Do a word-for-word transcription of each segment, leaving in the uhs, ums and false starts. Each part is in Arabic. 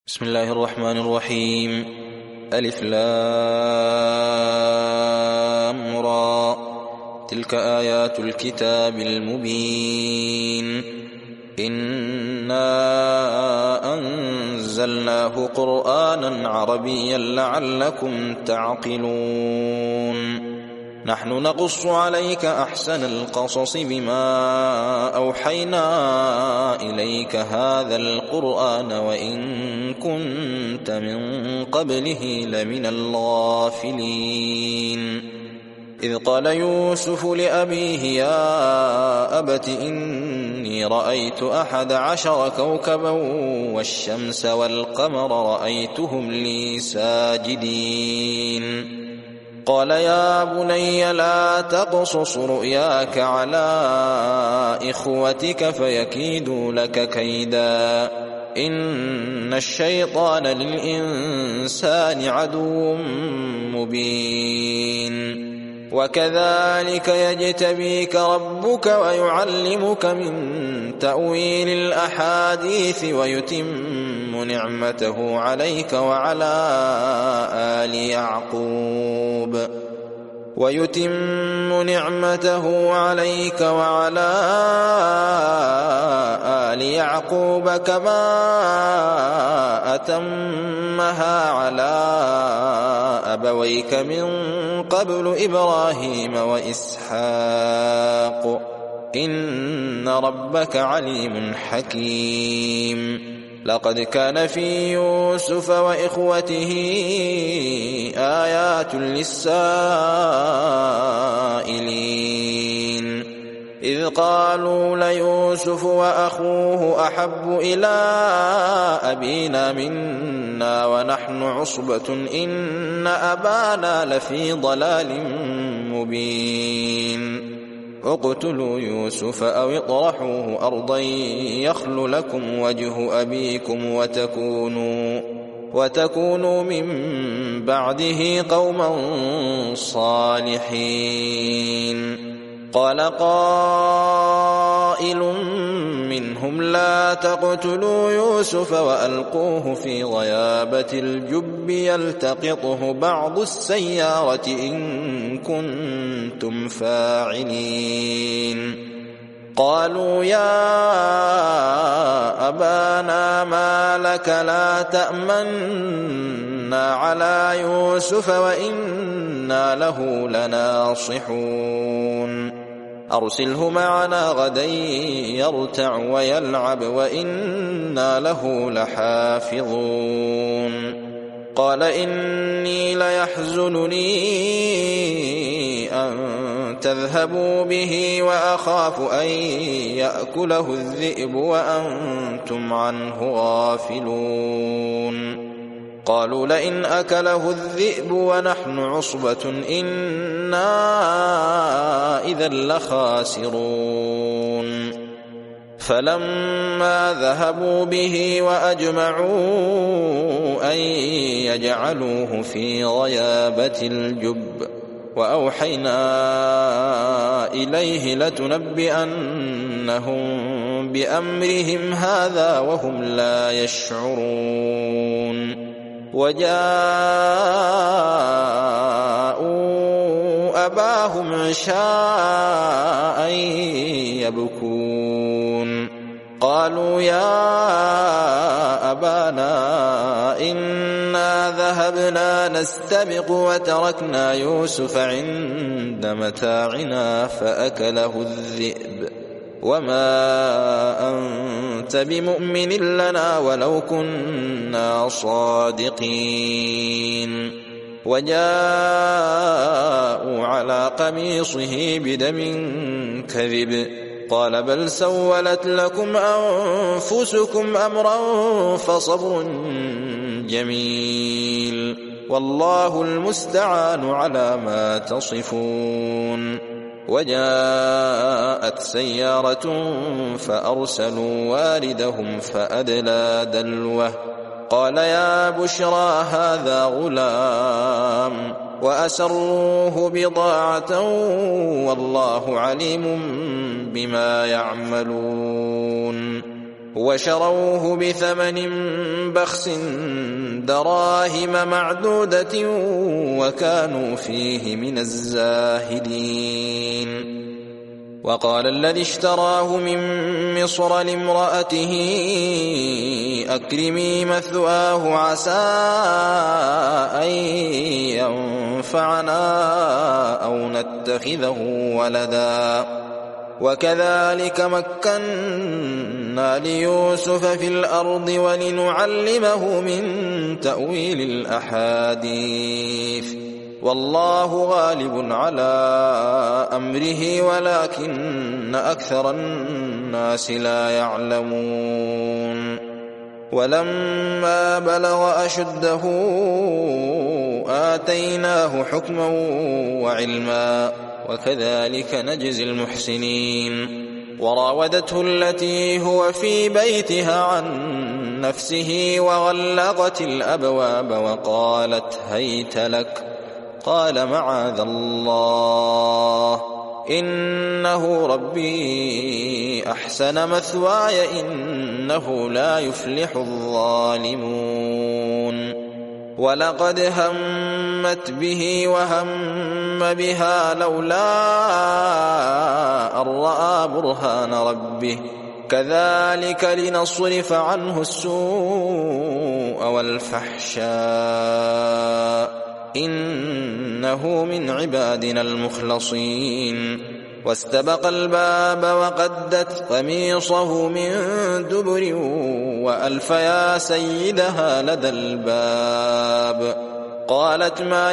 بسم الله الرحمن الرحيم. ألف لام را. تلك آيات الكتاب المبين. إنا أنزلناه قرآنا عربيا لعلكم تعقلون. نحن نقص عليك أحسن القصص بما أوحينا إليك هذا القرآن وإن كنت من قبله لمن الغافلين. إذ قال يوسف لأبيه يا أبت إني رأيت أحد عشر كوكبا والشمس والقمر رأيتهم لي ساجدين. قال يا بني لا تقصص رؤياك على إخوتك فيكيدوا لك كيدا إن الشيطان للإنسان عدو مبين. وكذلك يجتبيك ربك ويعلمك من تأويل الأحاديث ويتم نعمته عليك وعلى آل يعقوب ويتم نعمته عليك وعلى آل يعقوب كما أتمها على أبويك من قبل إبراهيم وإسحاق إن ربك عليم حكيم. لقد كان في يوسف وإخوته آيات للسائلين إذ قالوا ليوسف وأخوه أحب إلى أبينا منا ونحن عصبة إن أبانا لفي ضلال مبين. اقتلوا يوسف أو اطرحوه أرضا يخل لكم وجه أبيكم وتكونوا, وتكونوا من بعده قوما صالحين. قال قائل منهم لا تقتلوا يوسف وألقوه في غيابة الجب يلتقطه بعض السيارة إن كنتم فاعلين. قالوا يا أبانا ما لك لا تأمنا على يوسف وإنا له لناصحون. أرسله معنا غدا يرتع ويلعب وإنا له لحافظون. قال إني ليحزنني أن تذهبوا به وأخاف أن يأكله الذئب وأنتم عنه غافلون. قالوا لئن أكله الذئب ونحن عصبة إنا إذا لخاسرون. فلما ذهبوا به وأجمعوا أن يجعلوه في غيابة الجب وأوحينا إليه لتنبئنهم بأمرهم هذا وهم لا يشعرون. وجاءوا أباهم عشاء يبكون. قالوا يا أبانا إنا ذهبنا نستبق وتركنا يوسف عند متاعنا فأكله الذئب وما أنت بمؤمن لنا ولو كنا صادقين. وجاءوا على قميصه بدم كذب قال بل سولت لكم أنفسكم أمرا فصبر جميل والله المستعان على ما تصفون. وجاءت سيارة فأرسلوا واردهم فأدلى دلوه قال يا بشرى هذا غلام وأسروه بضاعة والله عليم بما يعملون. وشروه بثمن بخس دراهم معدودة وكانوا فيه من الزاهدين. وقال الذي اشتراه من مصر لامرأته أكرمي مثواه عسى أن ينفعنا أو نتخذه ولدا وكذلك مكنا ليوسف في الأرض ولنعلمه من تأويل الأحاديث والله غالب على أمره ولكن أكثر الناس لا يعلمون. ولما بلغ أشده آتيناه حكما وعلما وكذلك نجزي المحسنين. وراودته التي هو في بيتها عن نفسه وغلقت الأبواب وقالت هيت لك قال معاذ الله إنه ربي أحسن مثواي إنه لا يفلح الظالمون. ولقد همت به وهم بها لولا أن رأى برهان ربه كذلك لنصرف عنه السوء والفحشاء إنه من عبادنا المخلصين. واستبق الباب وقدت قميصه من دبر وألف يا سيدها لدى الباب. قالت ما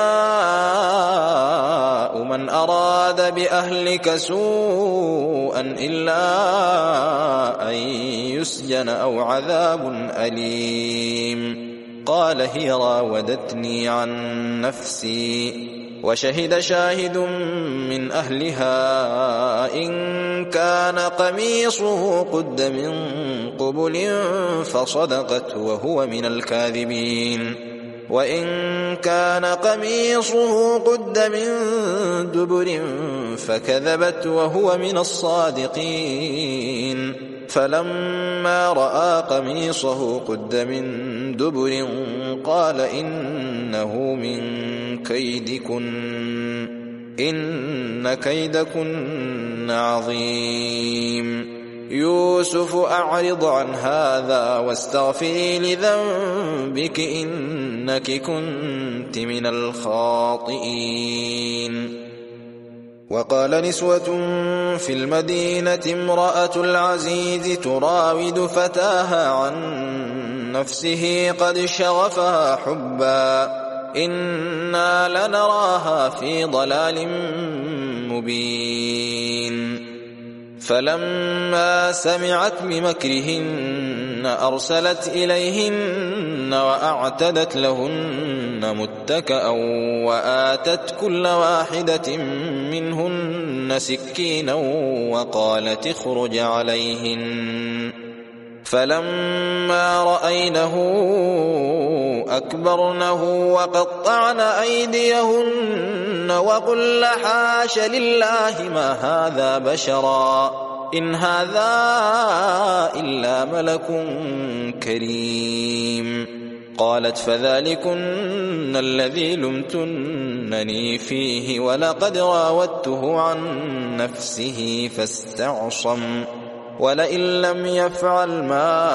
جزاء من أراد بأهلك سوءا إلا أن يسجن أو عذاب أليم. قال هي راودتني عن نفسي وشهد شاهد من أهلها إن كان قميصه قد من قبل فصدقت وهو من الكاذبين وإن كان قميصه قد من دبر فكذبت وهو من الصادقين. فلما رأى قميصه قد من دبر قال إنه من كيدكن إن كيدكن عظيم. يوسف أعرض عن هذا واستغفري لذنبك إنك كنت من الخاطئين. وقال نسوة في المدينة امرأة العزيز تراود فتاها عن نفسه قد شغفها حبا إنا لنراها في ضلال مبين. فلما سمعت بمكرهن أرسلت إليهن وأعتدت لهن متكأ وآتت كل واحدة منهن سكينا وقالت اخرج عليهن. فلما رأينه أكبرنه وقطعن أيديهن وقلن حاش لله ما هذا بشرا إن هذا إلا ملك كريم. قالت فذلكن الذي لمتنني فيه ولقد راودته عن نفسه فاستعصم ولئن لم يفعل ما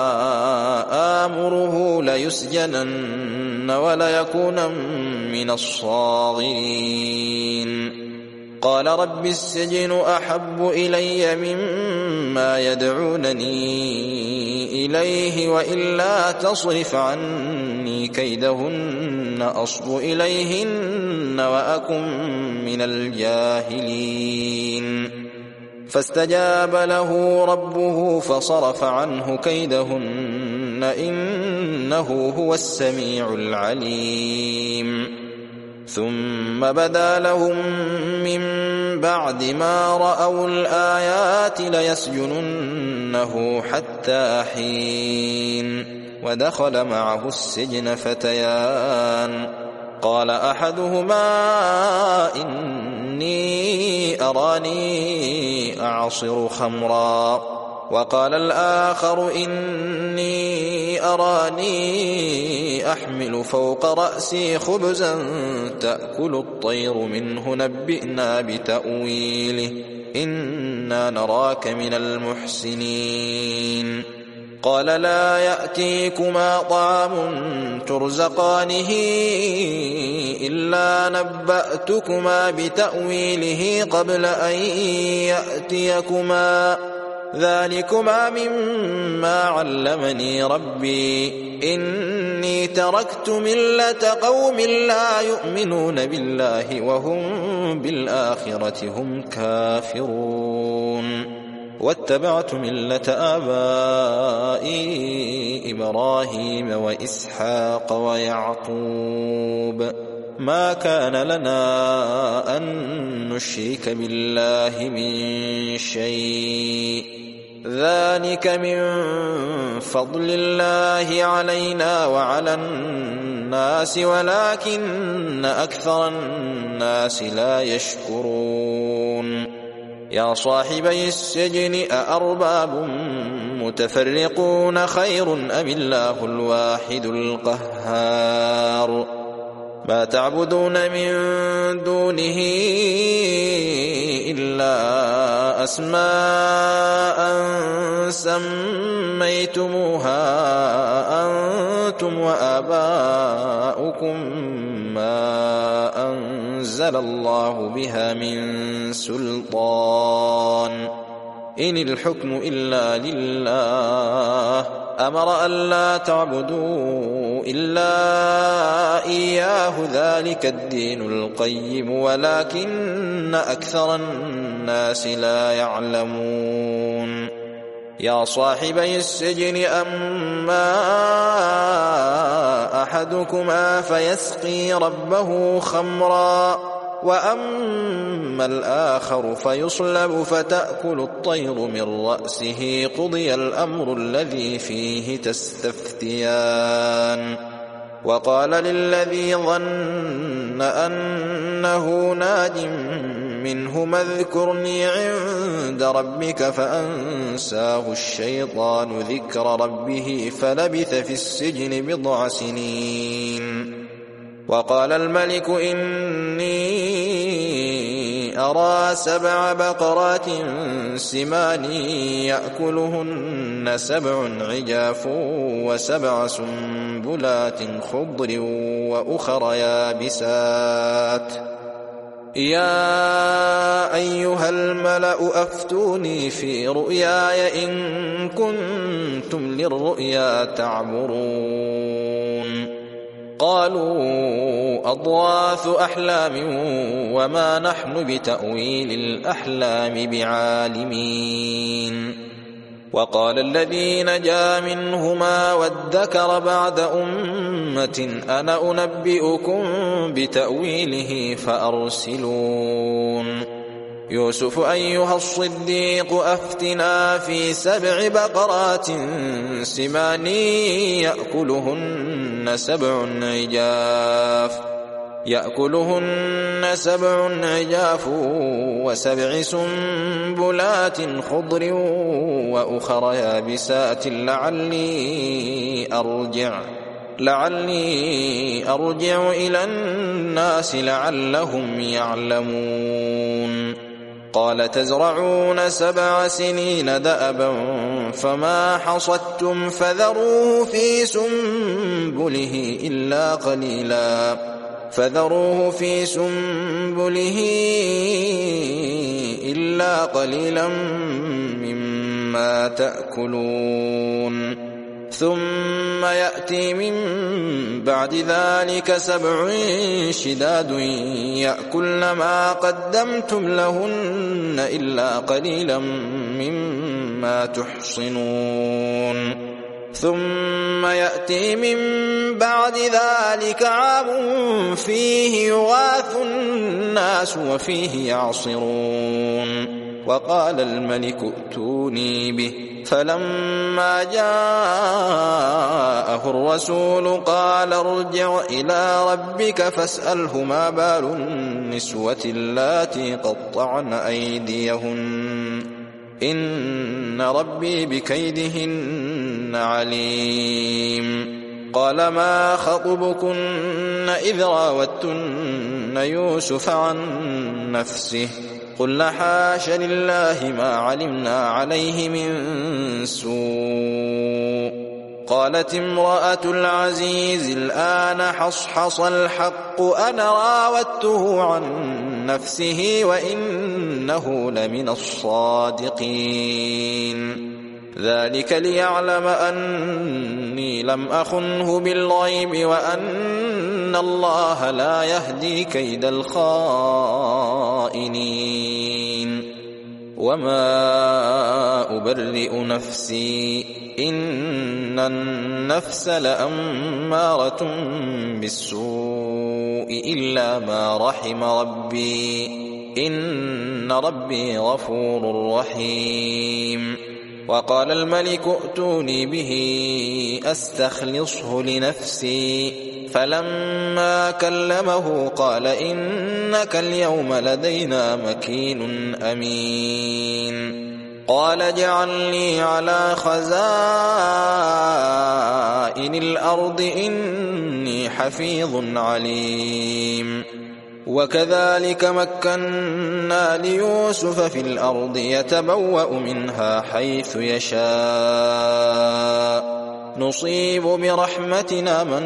آمره ليسجنن وليكون من الصاغرين. قال رب السجن أحب إلي مما يدعونني إليه وإلا تصرف عني كيدهن أصب إليهن وأكن من الجاهلين. فاستجاب له ربه فصرف عنه كيدهن إنه هو السميع العليم. ثم بدا لهم من بعد ما رأوا الآيات ليسجننه حتى حين. ودخل معه السجن فتيان قال أحدهما إني أراني أعصر خمرا وقال الآخر إني أراني أحمل فوق رأسي خبزا تأكل الطير منه نبئنا بتأويله إنا نراك من المحسنين قال لا يأتيكما طعام ترزقانه إلا نبأتكما بتأويله قبل أن يأتيكما ذلكما مما علمني ربي إني تركت ملة قوم لا يؤمنون بالله وهم بالآخرة هم كافرون واتبعت ملة آبائي إبراهيم وإسحاق ويعقوب ما كان لنا أن نشرك بالله من شيء ذلك من فضل الله علينا وعلى الناس ولكن أكثر الناس لا يشكرون يا صاحبي السجن أأرباب متفرقون خير أم الله الواحد القهار ما تعبدون من دونه إلا أسماء سميتموها أنتم وآباؤكم ما أنزل الله بها من سلطان إن الحكم إلا لله أمر ألا تعبدوا إلا إياه ذلك الدين القيم ولكن أكثر الناس لا يعلمون يا صاحبي السجن أما أحدكما فيسقي ربه خمرا وأما الآخر فيصلب فتأكل الطير من رأسه قضي الأمر الذي فيه تستفتيان وقال للذي ظن أنه ناج منهما اذكرني عند ربك فأنساه الشيطان ذكر ربه فلبث في السجن بضع سنين وقال الملك إني أرى سبع بقرات سمان يأكلهن سبع عجاف وسبع سنبلات خضر وأخر يابسات يا أيها الملأ أفتوني في رؤياي إن كنتم للرؤيا تعبرون قالوا أضغاث أحلام وما نحن بتأويل الأحلام بعالمين وقال الذي نجا منهما وادكر بعد أمة أنا أنبئكم بتأويله فأرسلون يوسف أيها الصديق أفتنا في سبع بقرات سمان يأكلهن سبع عجاف يأكلهن سبع عجاف وسبع سنبلات خضر وأخر يابسات لعلي أرجع لعلي أرجع إلى الناس لعلهم يعلمون قال تزرعون سبع سنين دأبا فما حصدتم فذروه في سنبله إلا قليلا فذروه في سنبله إلا قليلا مما تأكلون ثم يأتي من بعد ذلك سبع شداد يأكلن ما قدمتم لهن إلا قليلا مما تحصنون ثم يأتي من بعد ذلك عام فيه يغاث الناس وفيه يعصرون وقال الملك ائتوني به فلما جاءه الرسول قال ارجع إلى ربك فاسأله ما بال النسوة اللاتي قطعن أيديهن إن ربي بكيدهن عليم. قال ما خطبكن إذ راوتن يوسف عن نفسه قلنا حاش لله ما علمنا عليه من سوء. قالت امرأة العزيز الآن حصحص الحق أنا راودته عن نفسه وإنه لمن الصادقين. ذلك ليعلم أني لم أخنه بالغيب وأن الله لا يهدي كيد الخائنين. وما أبرئ نفسي إن النفس لأمارة بالسوء إلا ما رحم ربي إن ربي غفور رحيم. وقال الملك ائتوني به أستخلصه لنفسي فلما كلمه قال إنك اليوم لدينا مكين أمين. قال اجعلني على خزائن الأرض إني حفيظ عليم. وكذلك مكنا ليوسف في الأرض يتبوأ منها حيث يشاء نصيب برحمتنا من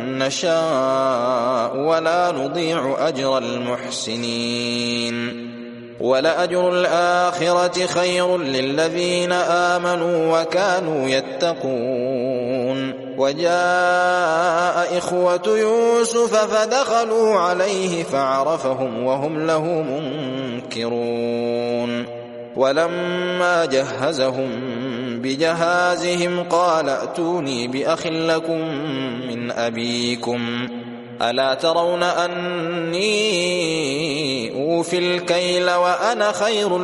نشاء ولا نضيع أجر المحسنين. ولأجر الآخرة خير للذين آمنوا وكانوا يتقون. وجاء إخوة يوسف فدخلوا عليه فعرفهم وهم له منكرون. ولما جهزهم بجهازهم قال ائتوني بأخ لكم من أبيكم ألا ترون أني أوفي الكيل وأنا خير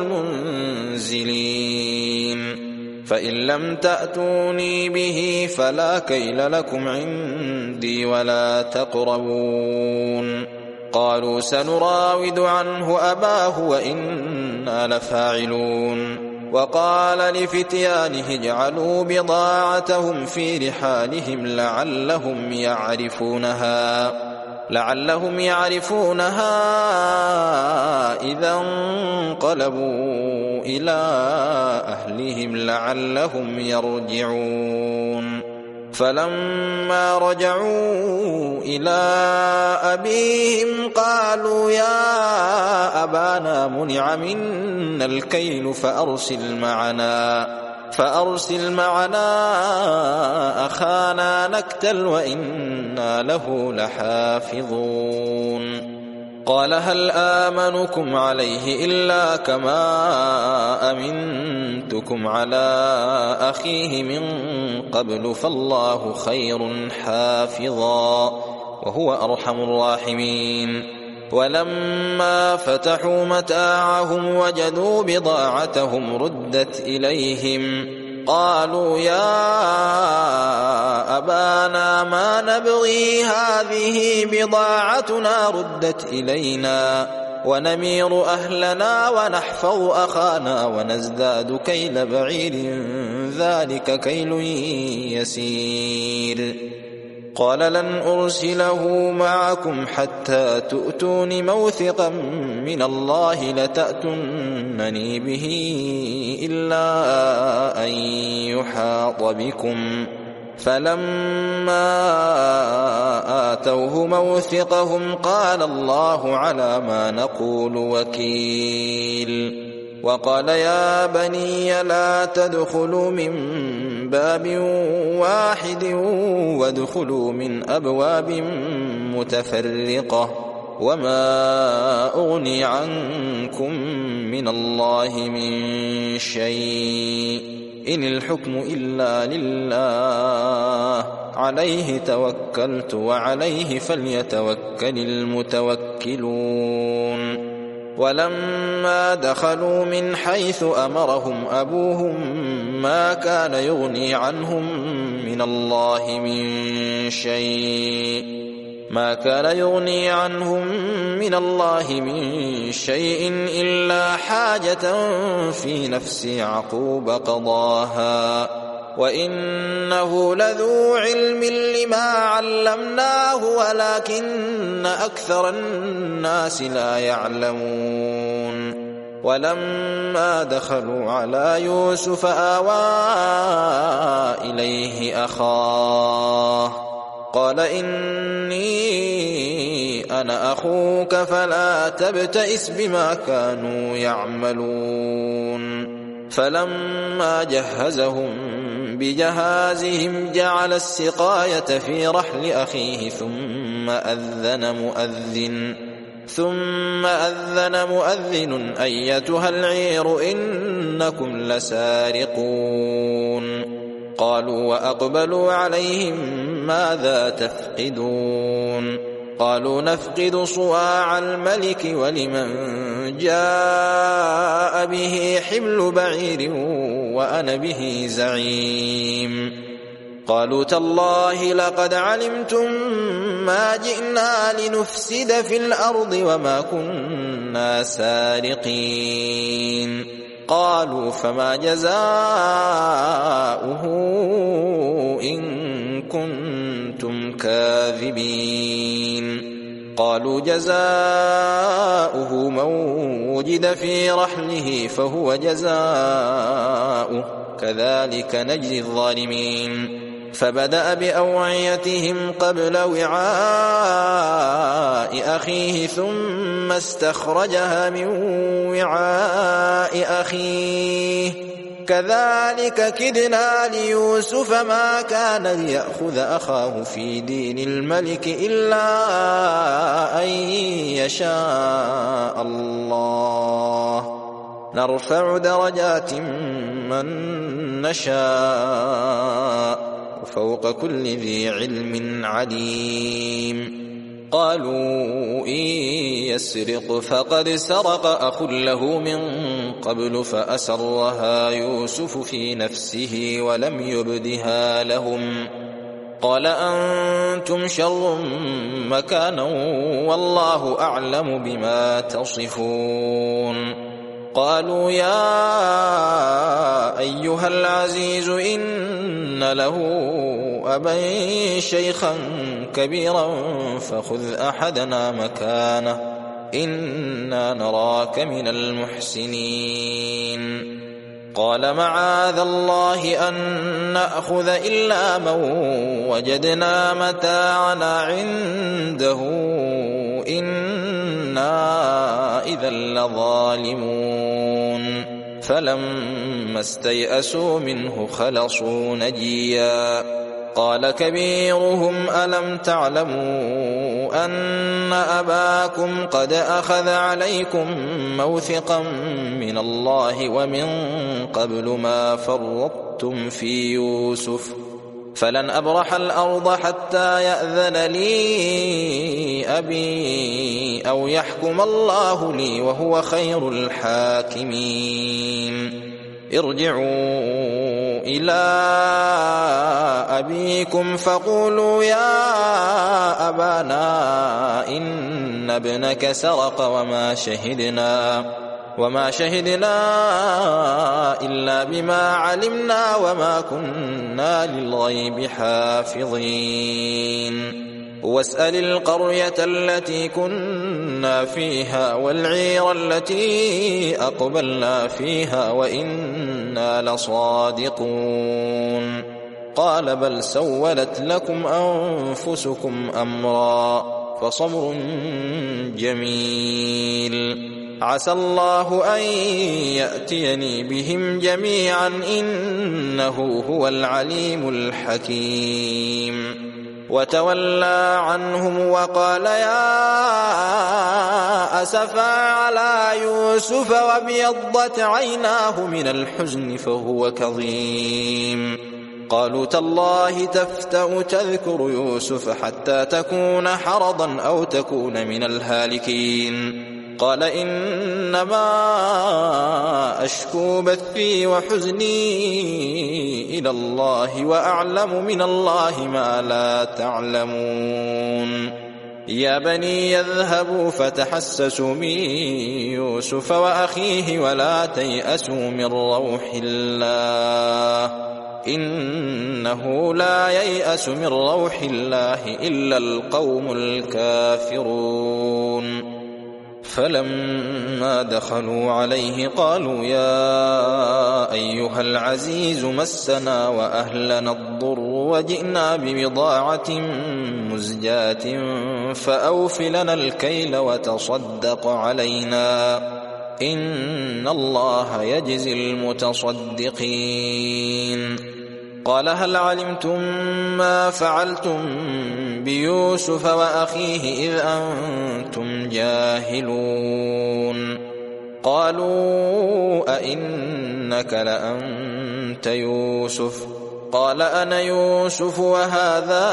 المنزلين. فإن لم تأتوني به فلا كيل لكم عندي ولا تقربون. قالوا سنراود عنه أباه وإنا لفاعلون. وقال لفتيانه اجعلوا بضاعتهم في رحالهم لعلهم يعرفونها لعلهم يعرفونها إذا انقلبوا إلى أهلهم لعلهم يرجعون. فلما رجعوا إلى أبيهم قالوا يا أبانا منع منا الكيل فأرسل معنا فأرسل معنا أخانا نكتل وإنا له لحافظون. قال هل آمنكم عليه إلا كما أمنتكم على أخيه من قبل فالله خير حافظا وهو أرحم الراحمين. ولما فتحوا متاعهم وجدوا بضاعتهم ردت إليهم قالوا يا أبانا ما نبغي هذه بضاعتنا ردت إلينا ونمير أهلنا ونحفظ أخانا ونزداد كيل بعير ذلك كيل يسير. قال لن أرسله معكم حتى تؤتون موثقا من الله لتأتونني به إلا أن يحاط بكم. فلما آتوه موثقهم قال الله على ما نقول وكيل. وقال يا بني لا تدخلوا من باب واحد وادخلوا من أبواب متفرقة وما أغني عنكم من الله من شيء إن الحكم إلا لله عليه توكلت وعليه فليتوكل المتوكلون. ولما دخلوا من حيث أمرهم أبوهم ما كان يغني عنهم من الله من شيء ما كان يغني عنهم من الله من شيء إلا حاجة في نفس يعقوب قضاها وإنه لذو علم لما علمناه ولكن أكثر الناس لا يعلمون ولما دخلوا على يوسف آوى إليه أخاه قال إني أنا أخوك فلا تبتئس بما كانوا يعملون فلما جهزهم بجهازهم جعل السقاية في رحل أخيه ثم أذن مؤذن ثم أذن مؤذن أيتها العير إنكم لسارقون قالوا وأقبلوا عليهم ماذا تفقدون قالوا نفقد صواع الملك ولمن جاء به حمل بعير وأنا به زعيم قالوا تالله لقد علمتم ما جئنا لنفسد في الأرض وما كنا سارقين قالوا فما جزاؤه إن كنتم كاذبين قالوا جزاؤه من وجد في رحله فهو جزاؤه كذلك نجزي الظالمين فبدأ بأوعيتهم قبل وعاء أخيه ثم استخرجها من وعاء أخيه كذلك كدنا ليوسف ما كان ليأخذ أخاه في دين الملك إلا أن يشاء الله نرفع درجات من نشاء فوق كل ذي علم عليم قالوا إن يسرق فقد سرق أخ له من قبل فأسرها يوسف في نفسه ولم يبدها لهم قال أنتم شر مكانا والله أعلم بما تصفون قالوا يا أيها العزيز إن له أبا شيخا كبيرا فخذ أحدنا مكانه إنا نراك من المحسنين قال معاذ الله أن نأخذ إلا من وجدنا متاعنا عنده إنا إذا لظالمون فلما استيئسوا منه خلصوا نجيا قال كبيرهم ألم تعلموا أن أباكم قد أخذ عليكم موثقا من الله ومن قبل ما فرطتم في يوسف فلن أبرح الأرض حتى يأذن لي أبي أو يحكم الله لي وهو خير الحاكمين ارجعوا إلى أبيكم فقولوا يا أبانا إن ابنك سرق وما شهدنا وما شهدنا إلا بما علمنا وما كنا للغيب حافظين واسأل القرية التي كنا فيها والعير التي أقبلنا فيها وإنا لصادقون قال بل سولت لكم أنفسكم أمرا فصبر جميل عسى الله أن يأتيني بهم جميعا إنه هو العليم الحكيم وتولى عنهم وقال يا أسفا على يوسف وابيضت عيناه من الحزن فهو كظيم قالوا تالله تفتأ تذكر يوسف حتى تكون حرضا أو تكون من الهالكين قال إنما أشكو بثي وحزني إلى الله وأعلم من الله ما لا تعلمون يا بني يذهبوا فتحسسوا من يوسف وأخيه ولا تيأسوا من روح الله إنه لا ييأس من روح الله إلا القوم الكافرون فلما دخلوا عليه قالوا يا أيها العزيز مسنا وأهلنا الضر وجئنا ببضاعة مزجاة فأوف لنا الكيل وتصدق علينا إن الله يجزي المتصدقين قال هل علمتم ما فعلتم بيوسف وأخيه إذ أنتم جاهلون قالوا أئنك لأنت يوسف قال أنا يوسف وهذا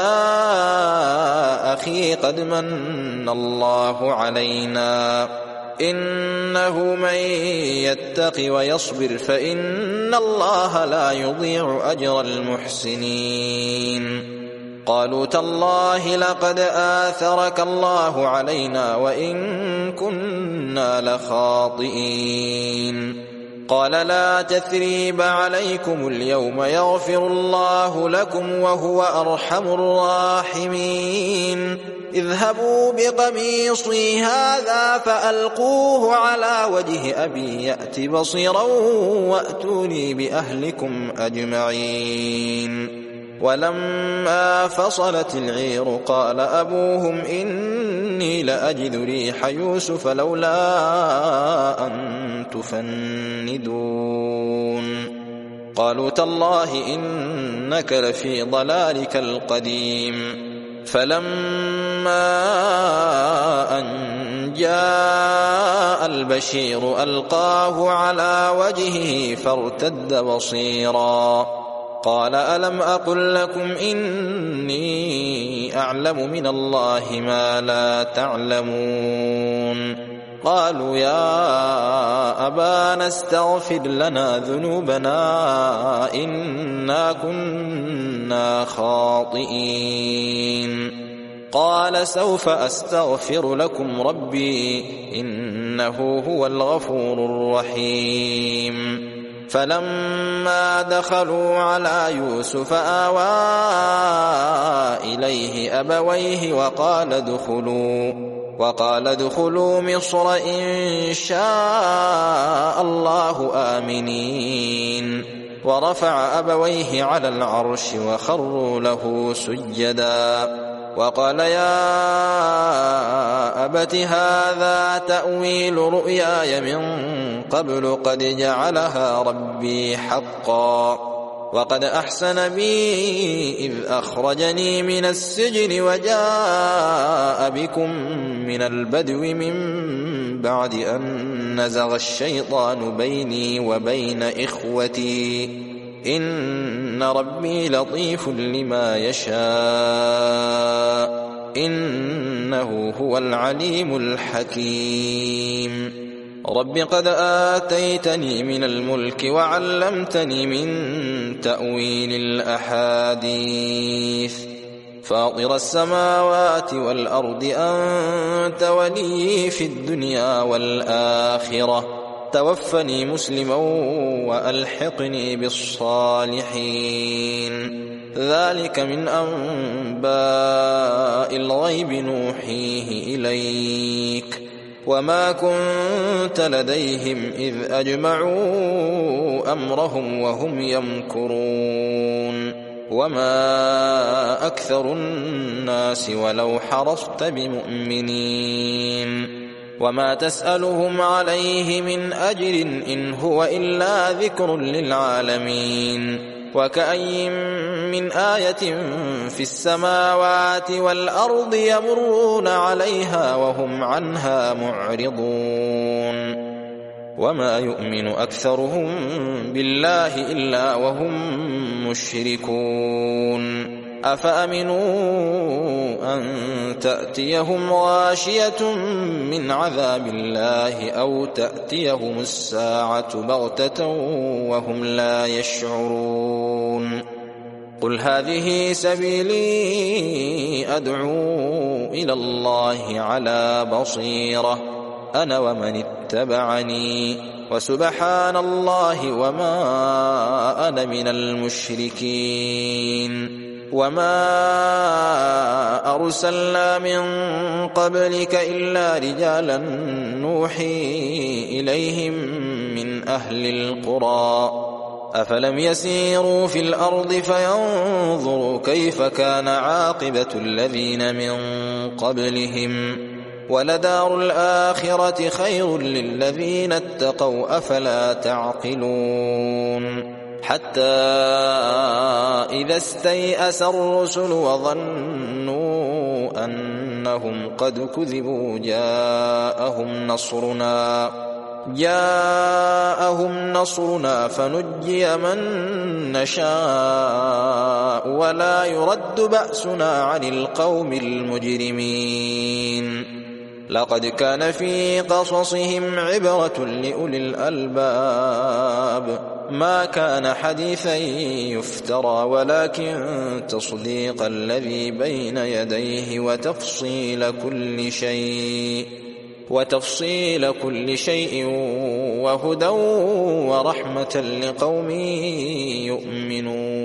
أخي قد من الله علينا إنه من يتق ويصبر فإن الله لا يضيع أجر المحسنين قالوا تالله لقد آثرك الله علينا وإن كنا لخاطئين قال لا تثريب عليكم اليوم يغفر الله لكم وهو أرحم الراحمين اذهبوا بقميصي هذا فألقوه على وجه أبي يأت بصيرا وأتوني بأهلكم أجمعين ولما فصلت العير قال أبوهم إني لأجد ريح يوسف لولا أن تفندون قالوا تالله إنك لفي ضلالك القديم فلما أن جاء البشير ألقاه على وجهه فارتد بصيرا قال ألم أقل لكم إني أعلم من الله ما لا تعلمون قالوا يا أبانا استغفر لنا ذنوبنا إنا كنا خاطئين قال سوف أستغفر لكم ربي إنه هو الغفور الرحيم فلما دخلوا على يوسف آوى إليه أبويه وقال ادخلوا وقال ادخلوا مصر إن شاء الله آمنين ورفع أبويه على العرش وخروا له سجدا وقال يا أبت هذا تأويل رؤياي من قبل قد جعلها ربي حقا وقد أحسن بي إذ أخرجني من السجن وجاء بكم من البدو من بعد أن نزغ الشيطان بيني وبين إخوتي إن ربي لطيف لما يشاء إنه هو العليم الحكيم رب قد آتيتني من الملك وعلمتني من تأويل الأحاديث فاطر السماوات والأرض أنت ولي في الدنيا والآخرة توفني مسلما وألحقني بالصالحين ذلك من أنباء الغيب نوحيه إليك وما كنت لديهم إذ أجمعوا أمرهم وهم يمكرون وما أكثر الناس ولو حرصت بمؤمنين وما تسألهم عليه من أجر إن هو إلا ذكر للعالمين وكأي من آية في السماوات والأرض يمرون عليها وهم عنها معرضون وما يؤمن أكثرهم بالله إلا وهم مشركون أفأمنوا أن تأتيهم غاشية من عذاب الله أو تأتيهم الساعة بغتة وهم لا يشعرون قل هذه سبيلي أدعو إلى الله على بصيرة أنا ومن اتبعني وسبحان الله وما أنا من المشركين. وما أرسلنا من قبلك إلا رجالا نوحي إليهم من أهل القرى أفلم يسيروا في الأرض فينظروا كيف كان عاقبة الذين من قبلهم ولدار الآخرة خير للذين اتقوا أفلا تعقلون. حتى إذا استيأس الرسل وظنوا أنهم قد كذبوا جاءهم نصرنا جاءهم نصرنا فنجي من نشاء ولا يرد بأسنا عن القوم المجرمين. لقد كان في قصصهم عبرة لأولي الألباب ما كان حديثا يفترى ولكن تصديق الذي بين يديه وتفصيل كل شيء وتفصيل كل شيء وهدى ورحمة لقوم يؤمنون.